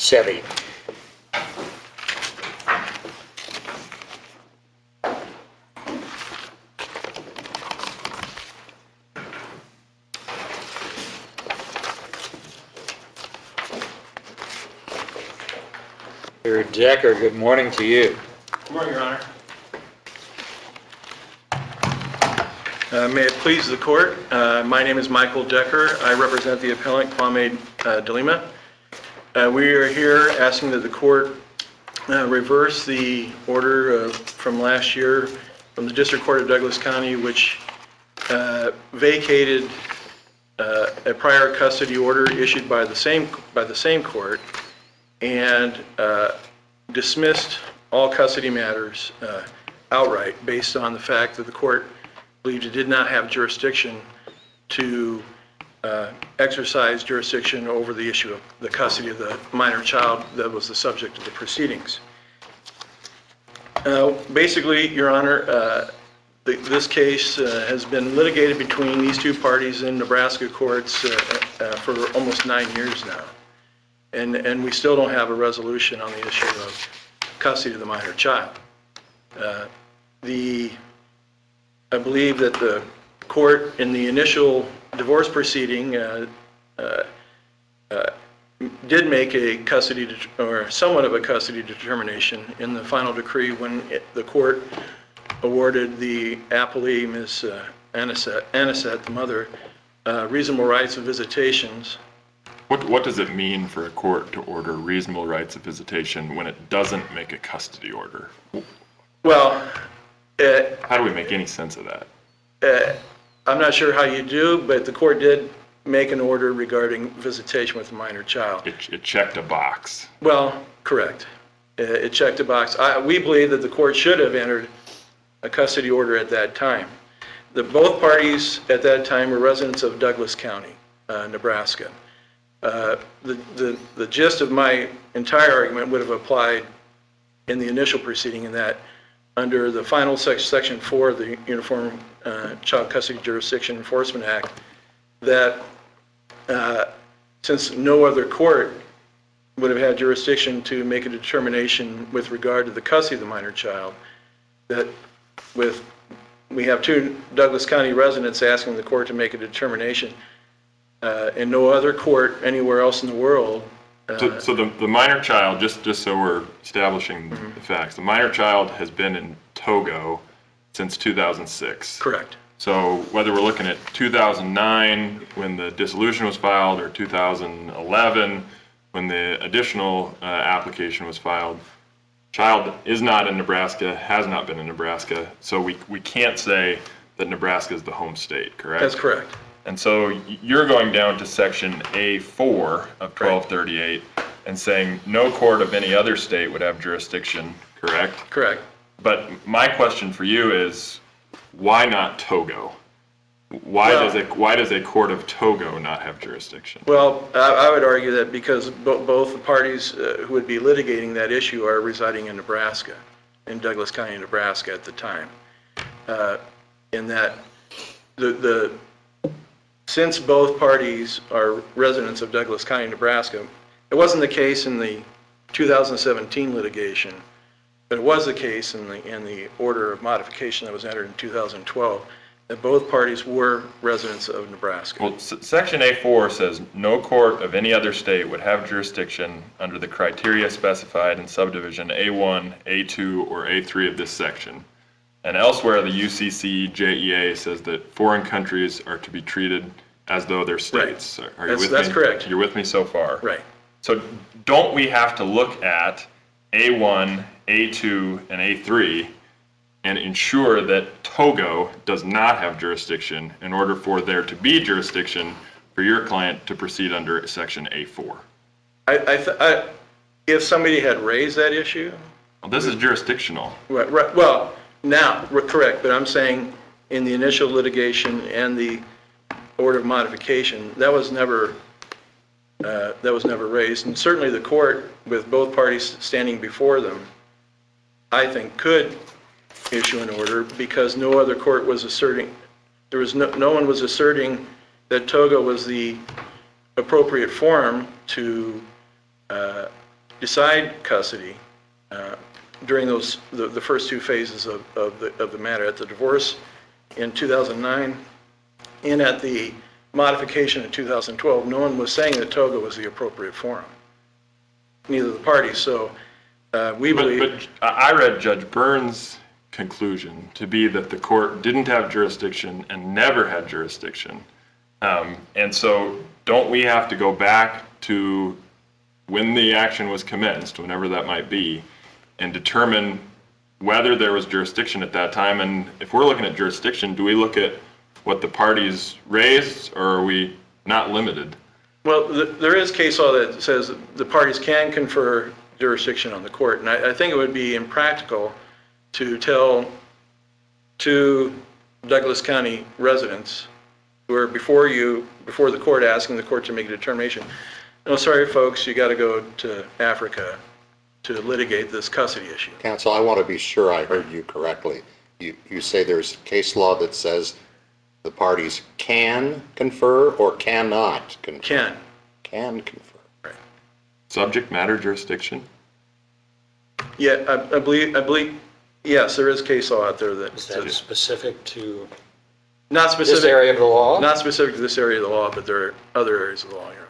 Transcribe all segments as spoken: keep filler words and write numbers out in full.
Chevy. Mister Decker, good morning to you. Good morning, Your Honor. Uh, may it please the court, uh, my name is Michael Decker. I represent the appellant Kwame uh, De Lima. Uh, we are here asking that the court uh, reverse the order uh, from last year from the District Court of Douglas County, which uh, vacated uh, a prior custody order issued by the same by the same court and uh, dismissed all custody matters uh, outright based on the fact that the court believed it did not have jurisdiction to uh, exercise jurisdiction over the issue of the custody of the minor child that was the subject of the proceedings. Uh, basically, Your Honor, uh, the, this case uh, has been litigated between these two parties in Nebraska courts uh, uh, for almost nine years now. And, and we still don't have a resolution on the issue of custody of the minor child. Uh, the, I believe that the court in the initial divorce proceeding uh, uh, uh, did make a custody, or somewhat of a custody determination in the final decree when it, the court awarded the appellee, Miz Uh, Anisette, Anisette, the mother, uh, reasonable rights of visitations. What, what does it mean for a court to order reasonable rights of visitation when it doesn't make a custody order? Well, uh, how do we make any sense of that? Uh, I'm not sure how you do, but the court did make an order regarding visitation with a minor child. It, it checked a box. Well, correct. Uh, it checked a box. I, we believe that the court should have entered a custody order at that time. The, both parties at that time were residents of Douglas County, uh, Nebraska. Uh, the, the, the gist of my entire argument would have applied in the initial proceeding in that under the final sec section four of the Uniform uh, Child Custody Jurisdiction Enforcement Act, that uh, since no other court would have had jurisdiction to make a determination with regard to the custody of the minor child, that with we have two Douglas County residents asking the court to make a determination, uh, and no other court anywhere else in the world. Uh, so so the, the minor child, just, just so we're establishing mm-hmm. the facts, the minor child has been in Togo since two thousand six. Correct. So whether we're looking at two thousand nine when the dissolution was filed or two thousand eleven when the additional uh, application was filed, child is not in Nebraska, has not been in Nebraska, so we, we can't say that Nebraska is the home state, correct? That's correct. And so you're going down to section A four of twelve thirty-eight and saying no court of any other state would have jurisdiction, correct? Correct. But my question for you is, why not Togo? Why well, does a why does a court of Togo not have jurisdiction? Well, I, I would argue that because bo both the parties uh, who would be litigating that issue are residing in Nebraska, in Douglas County, Nebraska at the time. Uh, in that the the since both parties are residents of Douglas County, Nebraska, it wasn't the case in the two thousand seventeen litigation, but it was the case in the in the order of modification that was entered in two thousand twelve, that both parties were residents of Nebraska. Well, section A four says no court of any other state would have jurisdiction under the criteria specified in subdivision A one, A two, or A three of this section. And elsewhere, the U C C J E A says that foreign countries are to be treated as though they're states. Right. Are you that's, with that's me? correct. You're with me so far? Right. So don't we have to look at A one, A two, and A three and ensure that Togo does not have jurisdiction in order for there to be jurisdiction for your client to proceed under section A four? I, I, th I if somebody had raised that issue. Well, this is jurisdictional. Right, right, well, now, correct, but I'm saying in the initial litigation and the order of modification, that was never uh, that was never raised, and certainly the court, with both parties standing before them, I think could issue an order because no other court was asserting, there was no, no one was asserting that Togo was the appropriate forum to uh, decide custody uh, during those, the, the first two phases of, of the, of the matter, at the divorce in two thousand nine and at the modification in two thousand twelve, no one was saying that TOGA was the appropriate forum. Neither of the parties. So uh, we But, believe. but I read Judge Burns' conclusion to be that the court didn't have jurisdiction and never had jurisdiction. Um, and so don't we have to go back to when the action was commenced, whenever that might be, and determine whether there was jurisdiction at that time? And if we're looking at jurisdiction, do we look at what the parties raised, or are we not limited? Well, th- there is case law that says the parties can confer jurisdiction on the court, and I, I think it would be impractical to tell two Douglas County residents who are before you, before the court, asking the court to make a determination, no, sorry folks, you got to go to Africa to litigate this custody issue. Counsel, I want to be sure I heard you correctly. You, you say there's case law that says the parties can confer or cannot confer? Can. Can confer. Right. Subject matter jurisdiction? Yeah, I, I believe, I believe, yes, there is case law out there that Is that says, specific to not this specific, area of the law? not specific to this area of the law, but there are other areas of the law, Your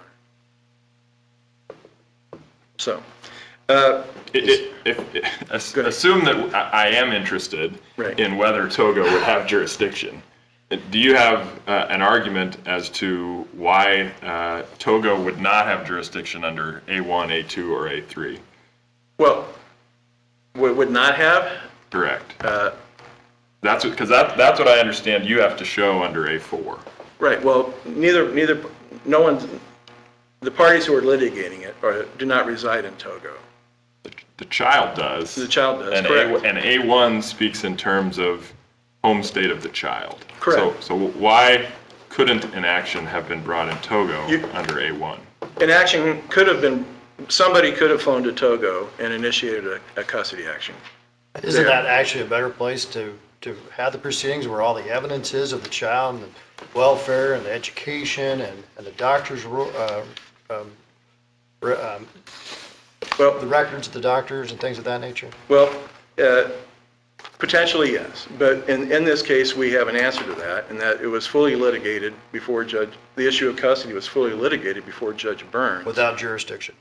Honor. So, uh, It- it- if- if- ass- Assume that I I am interested Right. in whether TOGA would have jurisdiction. Do you have uh, an argument as to why uh, TOGA would not have jurisdiction under A one, A two, or A three? well, would, would not have, Correct. uh, That's because that, that's what I understand you have to show under A four. right, well, neither, neither, no one, the parties who are litigating it are, do not reside in Togo. The, the child does. The child does, and correct. A, and A one speaks in terms of home state of the child. Correct. So, so why couldn't an action have been brought in Togo You- under A one? An action could have been, somebody could have phoned to Togo and initiated a, a custody action. Isn't There. that actually a better place to, to have the proceedings where all the evidence is of the child and the welfare and the education and, and the doctor's, ru- uh, um, re- um, Well, the records of the doctors and things of that nature? Well, uh, potentially, yes. But in, in this case, we have an answer to that, and that it was fully litigated before Judge, the issue of custody was fully litigated before Judge Burns. Without jurisdiction?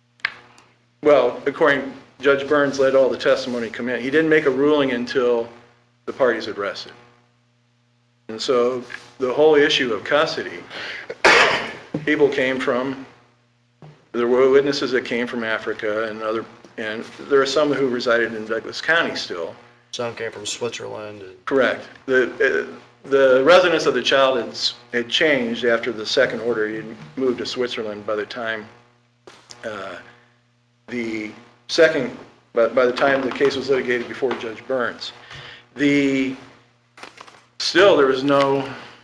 Well, according, Judge Burns let all the testimony come in. He didn't make a ruling until the parties had rested. And so the whole issue of custody, people came from, there were witnesses that came from Africa and other, and there are some who resided in Douglas County still. Some came from Switzerland. and- Correct. The, uh, the residence of the child had, s- had changed after the second order. He had moved to Switzerland by the time, uh, the second, by, by the time the case was litigated before Judge Burns. The, still, there was no,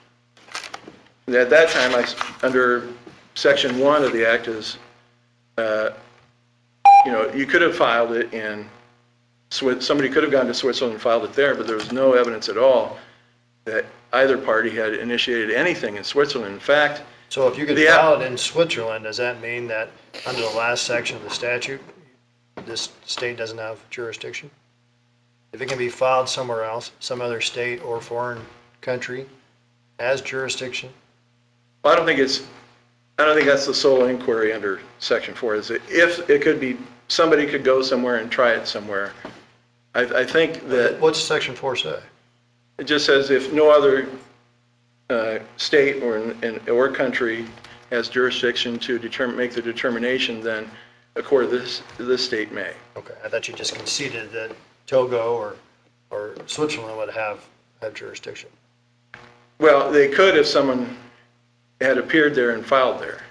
at that time, I, s- under section one of the act is, uh, you know, you could have filed it in Swi- somebody could have gone to Switzerland and filed it there, but there was no evidence at all that either party had initiated anything in Switzerland. In fact, So if you could The app- file it in Switzerland, does that mean that under the last section of the statute, this state doesn't have jurisdiction? If it can be filed somewhere else, some other state or foreign country has jurisdiction? I don't think it's, I don't think that's the sole inquiry under section four. Is it, if it could be, somebody could go somewhere and try it somewhere. I, I think that What's section four say? it just says if no other uh, state or, in- or country has jurisdiction to determine, make the determination, then a court of this, this state may. Okay, I thought you just conceded that Togo or, or Switzerland would have, have jurisdiction. Well, they could if someone had appeared there and filed there.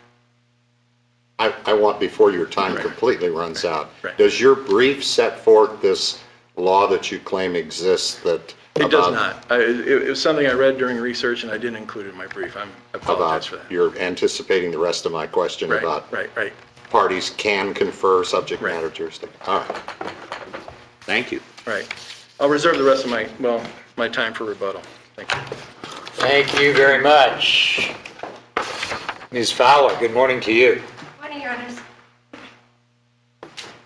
I, I want, before your time Right. completely runs out, Right. does your brief set forth this law that you claim exists that? It does about- not. I- It it was something I read during research and I didn't include it in my brief. I'm- I apologize for About, that. you're anticipating the rest of my question Right, about right, right, parties can confer subject Right. matter jurisdiction. All right. Thank you. right. I'll reserve the rest of my, well, my time for rebuttal. Thank you. Thank you very much. Miz Fowler, good morning to you. Morning, Your Honors.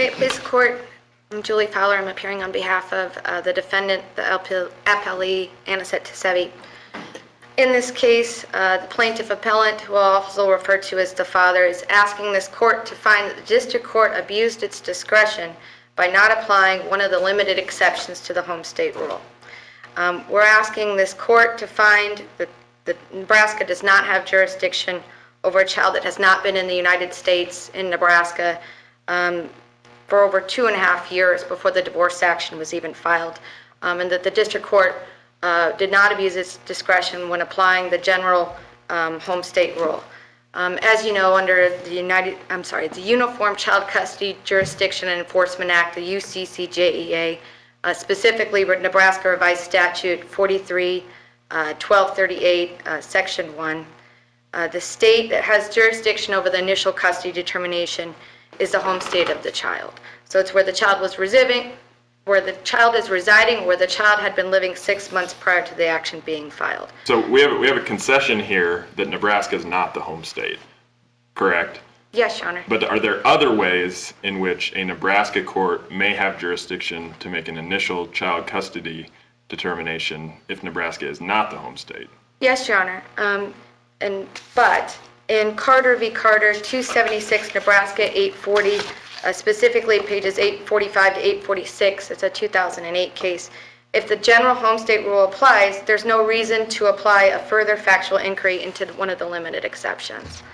May it please the court, I'm Julie Fowler. I'm appearing on behalf of uh, the defendant, the appellee, Aniset Tesevi. In this case, uh, the plaintiff appellant, who I'll also refer to as the father, is asking this court to find that the district court abused its discretion by not applying one of the limited exceptions to the home state rule. Um, we're asking this court to find that, that Nebraska does not have jurisdiction over a child that has not been in the United States in Nebraska um, for over two and a half years before the divorce action was even filed, um, and that the district court uh, did not abuse its discretion when applying the general um, home state rule. Um, as you know, under the United, I'm sorry, the Uniform Child Custody Jurisdiction and Enforcement Act, the U C C J E A, uh, specifically Nebraska Revised Statute forty-three, uh, twelve thirty-eight, uh, Section one, uh, the state that has jurisdiction over the initial custody determination is the home state of the child. So it's where the child was residing, where the child is residing, where the child had been living six months prior to the action being filed. So we have, we have a concession here that Nebraska is not the home state, correct? Yes, Your Honor. But are there other ways in which a Nebraska court may have jurisdiction to make an initial child custody determination if Nebraska is not the home state? Yes, Your Honor. Um, and but in Carter v. Carter, two seventy-six Nebraska eight forty, uh, specifically pages eight forty-five to eight forty-six, it's a two thousand eight case. If the general home state rule applies, there's no reason to apply a further factual inquiry into one of the limited exceptions.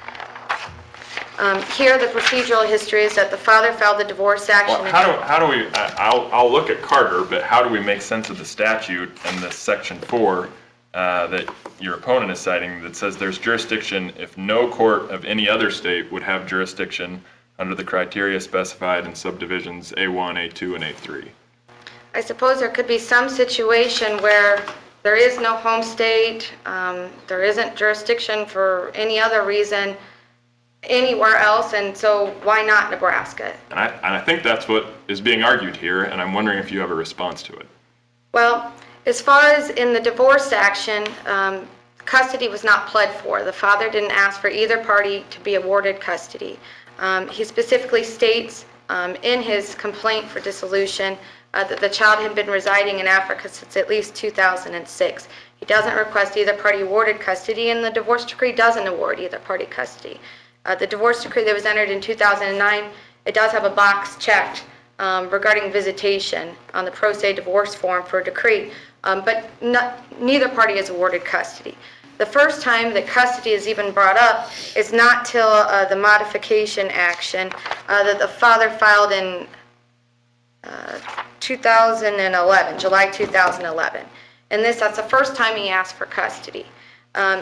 Um, here, the procedural history is that the father filed the divorce action. Well, how do, how do we, I- I'll, I'll look at Carter, but how do we make sense of the statute and the section four uh, that your opponent is citing that says there's jurisdiction if no court of any other state would have jurisdiction under the criteria specified in subdivisions A one, A two, and A three? I suppose there could be some situation where there is no home state, um, there isn't jurisdiction for any other reason anywhere else, and so why not Nebraska? And I, and I think that's what is being argued here, and I'm wondering if you have a response to it. Well, as far as in the divorce action, um, custody was not pled for. The father didn't ask for either party to be awarded custody. Um, he specifically states um, in his complaint for dissolution uh, that the child had been residing in Africa since at least two thousand six. He doesn't request either party awarded custody, and the divorce decree doesn't award either party custody. Uh, the divorce decree that was entered in two thousand nine, it does have a box checked um, regarding visitation on the pro se divorce form for a decree, um, but not, neither party is awarded custody. The first time that custody is even brought up is not till uh, the modification action uh, that the father filed in uh, two thousand eleven, July two thousand eleven. And this, that's the first time he asked for custody. Um,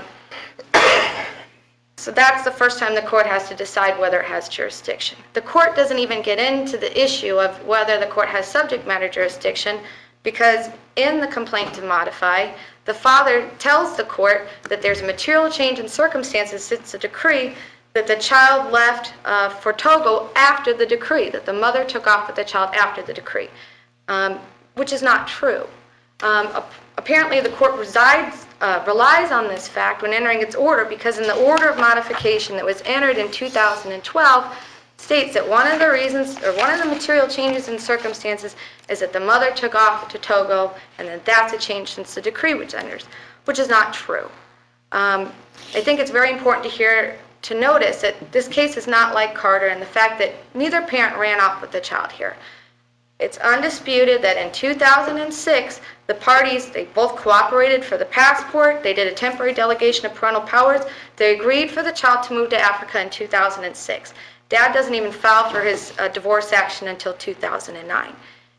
So that's the first time the court has to decide whether it has jurisdiction. The court doesn't even get into the issue of whether the court has subject matter jurisdiction, because in the complaint to modify, the father tells the court that there's a material change in circumstances since the decree, that the child left uh, for Togo after the decree, that the mother took off with the child after the decree, um, which is not true. Um, apparently the court resides, uh, relies on this fact when entering its order, because in the order of modification that was entered in two thousand twelve states that one of the reasons, or one of the material changes in circumstances is that the mother took off to Togo, and that that's a change since the decree was entered, which is not true. Um, I think it's very important to hear, to notice that this case is not like Carter, and the fact that neither parent ran off with the child here. It's undisputed that in two thousand six, the parties, they both cooperated for the passport, they did a temporary delegation of parental powers, they agreed for the child to move to Africa in two thousand six. Dad doesn't even file for his uh, divorce action until two thousand nine.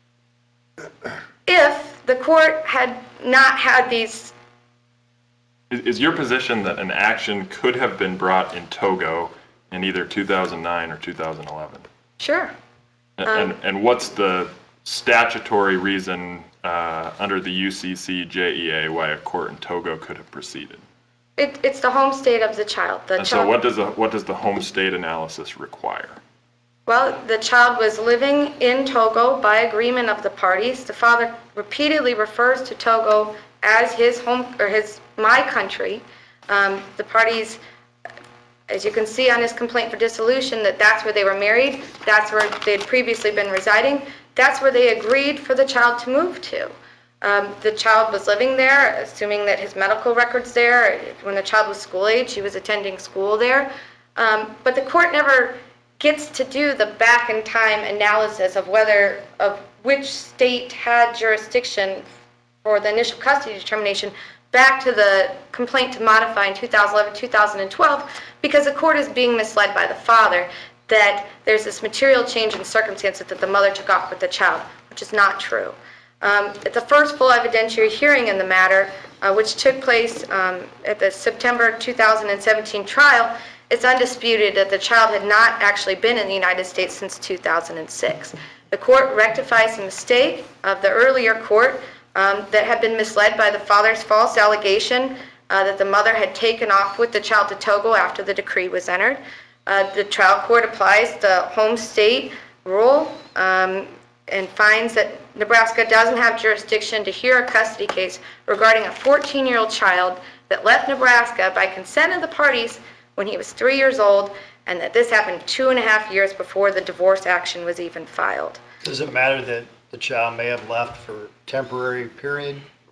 If the court had not had these... Is, is your position that an action could have been brought in Togo in either two thousand nine or two thousand eleven? Sure. And, Um, and, and what's the statutory reason uh, under the U C C J E A why a court in Togo could have proceeded? It, it's the home state of the child. The And so child, what does, a, what does the home state analysis require? Well, the child was living in Togo by agreement of the parties. The father repeatedly refers to Togo as his home, or his, my country. Um, the parties as you can see on his complaint for dissolution, that that's where they were married, that's where they had previously been residing, that's where they agreed for the child to move to. Um, the child was living there, assuming that his medical record's there. When the child was school age, he was attending school there. Um, but the court never gets to do the back in time analysis of whether, of which state had jurisdiction for the initial custody determination back to the complaint to modify in two thousand eleven, two thousand twelve, because the court is being misled by the father that there's this material change in circumstances that the mother took off with the child, which is not true. Um, at the first full evidentiary hearing in the matter, uh, which took place um, at the September two thousand seventeen trial, it's undisputed that the child had not actually been in the United States since two thousand six. The court rectifies a mistake of the earlier court um, that had been misled by the father's false allegation uh, that the mother had taken off with the child to Togo after the decree was entered. Uh, the trial court applies the home state rule um, and finds that Nebraska doesn't have jurisdiction to hear a custody case regarding a fourteen-year-old child that left Nebraska by consent of the parties when he was three years old, and that this happened two and a half years before the divorce action was even filed. Does it matter that the child may have left for a temporary period?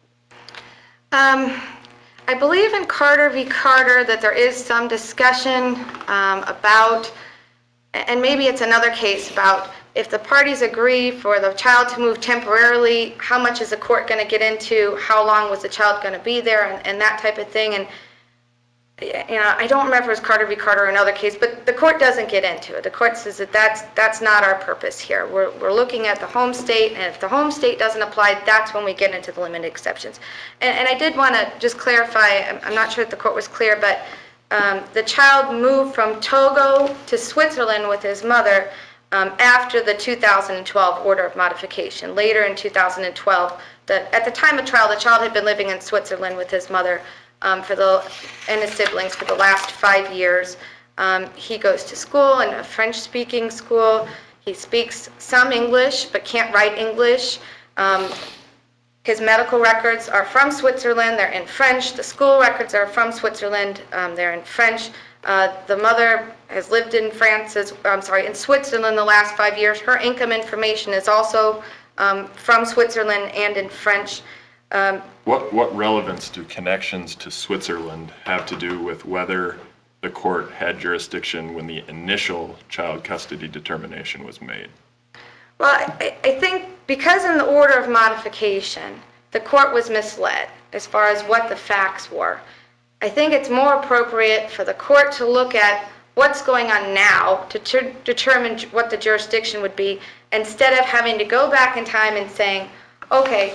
Um, I believe in Carter v. Carter that there is some discussion um, about, and maybe it's another case about if the parties agree for the child to move temporarily, how much is the court going to get into, how long was the child going to be there, and, and that type of thing. And you know, I don't remember if it was Carter v. Carter or another case, but the court doesn't get into it. The court says that that's, that's not our purpose here. We're, we're looking at the home state, and if the home state doesn't apply, that's when we get into the limited exceptions. And, and I did want to just clarify, I'm, I'm not sure if the court was clear, but um, the child moved from Togo to Switzerland with his mother um, after the two thousand twelve order of modification. Later in two thousand twelve, the, at the time of trial, the child had been living in Switzerland with his mother Um, for the and his siblings for the last five years. Um, he goes to school in a French-speaking school. He speaks some English but can't write English. Um, his medical records are from Switzerland. They're in French. The school records are from Switzerland. Um, they're in French. Uh, the mother has lived in France. As, I'm sorry, in Switzerland the last five years. Her income information is also um, from Switzerland and in French. Um, What, what relevance do connections to Switzerland have to do with whether the court had jurisdiction when the initial child custody determination was made? Well, I, I think because in the order of modification, the court was misled as far as what the facts were. I think it's more appropriate for the court to look at what's going on now to ter- determine what the jurisdiction would be, instead of having to go back in time and saying, okay,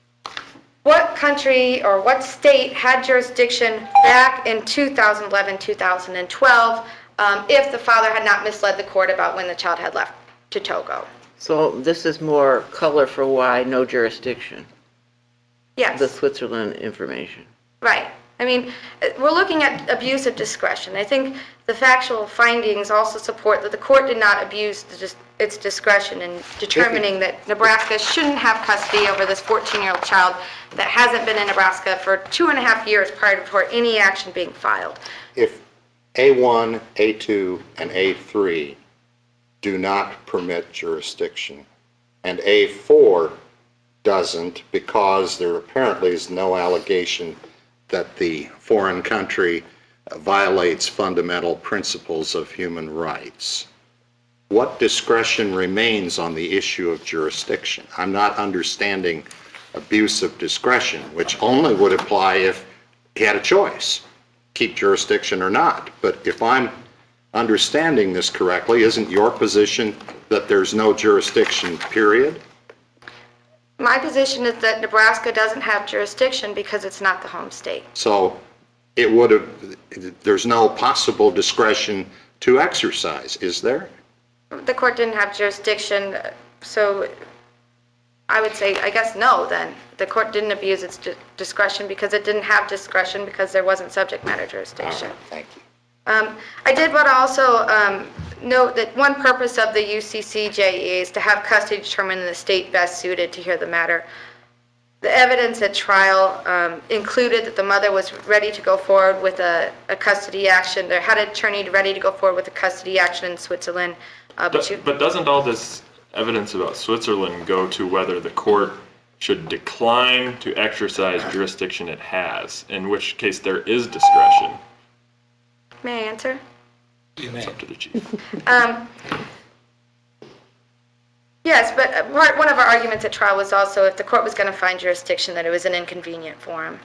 what country or what state had jurisdiction back in two thousand eleven, two thousand twelve um, if the father had not misled the court about when the child had left to Togo? So this is more color for why no jurisdiction, Yes. the Switzerland information. Right. I mean, we're looking at abuse of discretion. I think the factual findings also support that the court did not abuse the dis- its discretion in determining that Nebraska shouldn't have custody over this fourteen-year-old child that hasn't been in Nebraska for two and a half years prior to any action being filed. If A one, A two, and A three do not permit jurisdiction, and A four doesn't because there apparently is no allegation that the foreign country violates fundamental principles of human rights, what discretion remains on the issue of jurisdiction? I'm not understanding abuse of discretion, which only would apply if he had a choice, keep jurisdiction or not. But if I'm understanding this correctly, isn't your position that there's no jurisdiction, period? My position is that Nebraska doesn't have jurisdiction because it's not the home state. So it would have, there's no possible discretion to exercise, is there? The court didn't have jurisdiction, so I would say, I guess no then. The court didn't abuse its di- discretion because it didn't have discretion because there wasn't subject matter All jurisdiction. right, thank you. Um, I did want to also um, note that one purpose of the U C C J E is to have custody determined in the state best suited to hear the matter. The evidence at trial um, included that the mother was ready to go forward with a a custody action, or had an attorney ready to go forward with a custody action in Switzerland. uh, but she- But doesn't all this evidence about Switzerland go to whether the court should decline to exercise jurisdiction it has, in which case there is discretion? May I answer? It's up to the chief. Um, Yes, but uh, part, one of our arguments at trial was also if the court was going to find jurisdiction, that it was an inconvenient forum.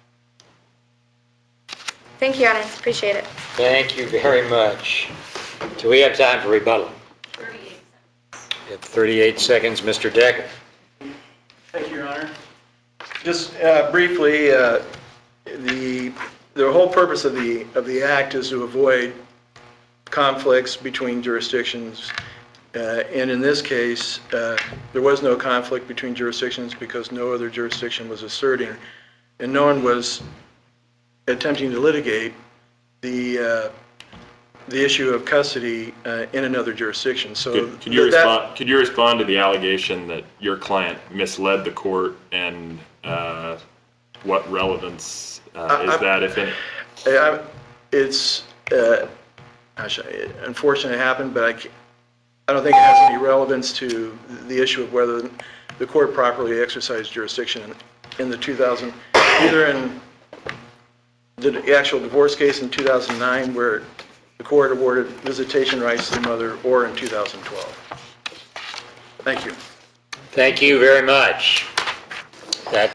Thank you, Your Honor, appreciate it. Thank you very much. Do we have time for rebuttal? You have thirty-eight seconds, Mister Decker. Thank you, Your Honor. Just uh, briefly, uh, the, the whole purpose of the, of the act is to avoid conflicts between jurisdictions. Uh, And in this case, uh, there was no conflict between jurisdictions because no other jurisdiction was asserting, and no one was attempting to litigate the, uh, the issue of custody uh, in another jurisdiction. So Could could you that- respond, could you respond to the allegation that your client misled the court, and uh, what relevance uh, I- is I- that, if any? I- It's, uh, gosh, it- unfortunately it happened, but I ca- I don't think it has any relevance to the issue of whether the court properly exercised jurisdiction in the two thousand, either in the actual divorce case in two thousand nine where the court awarded visitation rights to the mother, or in two thousand twelve. Thank you. Thank you very much. That